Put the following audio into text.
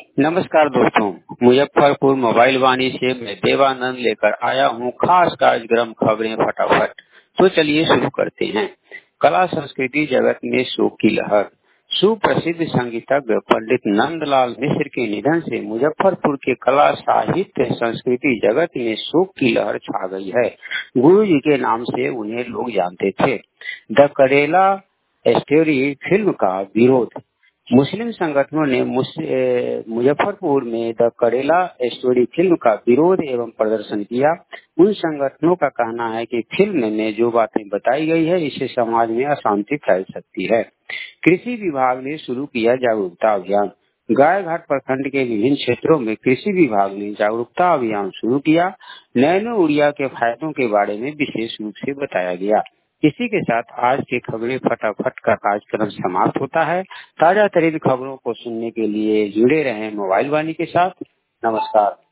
नमस्कार दोस्तों, मुजफ्फरपुर मोबाइल वाणी से मैं देवानंद लेकर आया हूँ खास कार्यक्रम खबरें फटाफट। तो चलिए शुरू करते हैं। कला संस्कृति जगत में शोक की लहर। सुप्रसिद्ध संगीतज्ञ पंडित नंदलाल मिश्र के निधन से मुजफ्फरपुर के कला साहित्य संस्कृति जगत में शोक की लहर छा गई है। गुरु जी के नाम से उन्हें लोग जानते थे। द करेला स्टोरी फिल्म का विरोध। मुस्लिम संगठनों ने मुजफ्फरपुर में द करेला स्टोरी फिल्म का विरोध एवं प्रदर्शन किया। उन संगठनों का कहना है कि फिल्म में जो बातें बताई गई है इससे समाज में अशांति फैल सकती है। कृषि विभाग ने शुरू किया जागरूकता अभियान। गायघाट प्रखंड के विभिन्न क्षेत्रों में कृषि विभाग ने जागरूकता अभियान शुरू किया। नैनो यूरिया के फायदों के बारे में विशेष रूप से बताया गया। इसी के साथ आज के खबरें फटाफट का कार्यक्रम समाप्त होता है। ताजा तरीन खबरों को सुनने के लिए जुड़े रहें मोबाइल वाणी के साथ। नमस्कार।